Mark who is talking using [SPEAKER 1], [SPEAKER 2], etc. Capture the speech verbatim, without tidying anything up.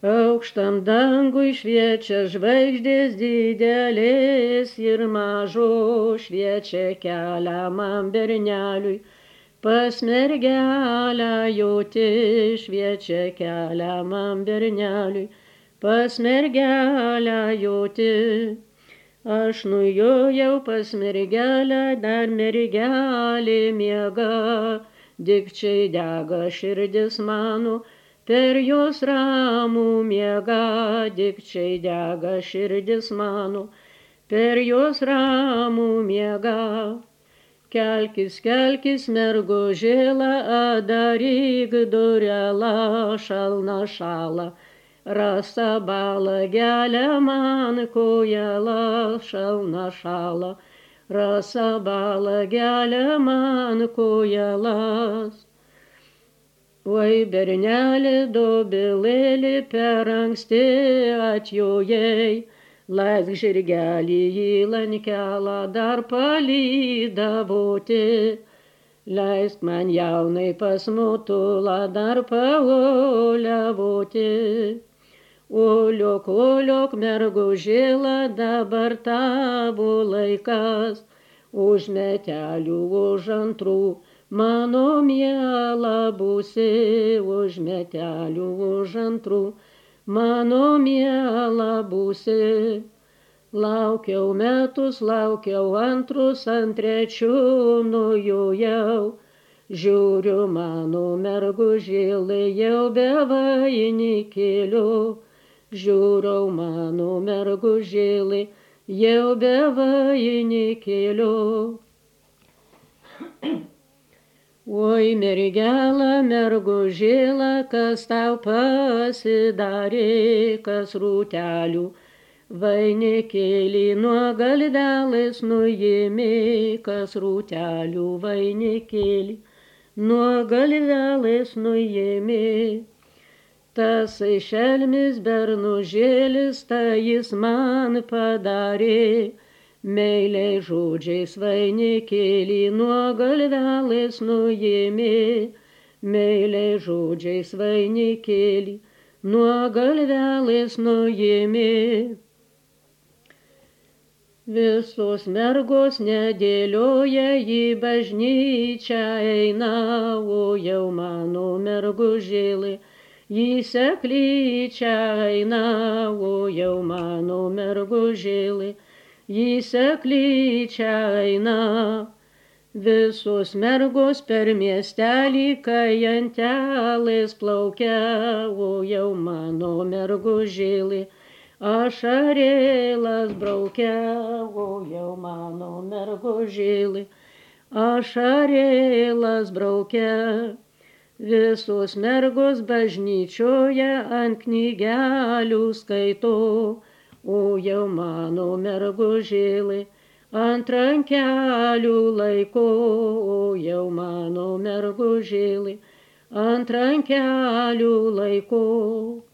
[SPEAKER 1] Aukštam dangui šviečia žvaigždės didelės ir mažo šviečia kelią man berneliui. Pas mergelę joti šviečia kelią man berneliui. Pas mergelę joti. Aš nuėjau pas mergelę, dar mergelė miega, dikčiai dega širdis mano, per jos ramų miega, dikčiai dega širdis mano, per jos ramų miega. Kelkis, kelkis, mergužėla, adaryk durelą, šalna šala. Rasa bala gelia man kojela, šalna šala. Rasa bala gelia man kojelas. Oi, bernelė, dobilėlė, per anksti atjojai. Leisk žirgelį į lankelą dar palydavoti. Leisk man jaunai pas motulą dar paoliavoti. Oliok, oliok, mergužėla, dabar tavo laikas, už metelių, už antrų, mano miela būsi, už metelių, už antrų, mano miela būsi. Laukiau metus, laukiau antrus, ant trečių nujojau, žiūriu mano mergužėlė jau be vainikėlio. Žiūriau mano mergužėlė jau be vainikėlio. Oi, mergelė, mergužėlė, kas tau pasidarė, kas rūtelių vainikėlį nuo galvelės nuėmė, kas rūtelių vainikėlį nuo galvelės nuėmė. Tasai šelmis bernužėlis, tai jis man padarė, meiliai žodžiais vainikėlį nuo galvelės nuėmė, meiliai žodžiais vainikėlį nuo galvelės nuėmė. Visos mergos nedėlioja į bažnyčią eina, o jau mano mergužėlė į seklyčią eina, o jau mano mergužėlė į seklyčią eina. Visos mergos per miestelį, kai antelės plaukia, o jau mano mergužėlė ašarėlas braukia, o jau mano mergužėlė ašarėlas braukia. Visos mergos bažnyčioje ant knygelių skaito, o jau mano mergužėlė ant rankelių laiko, o jau mano mergužėlė ant rankelių laiko.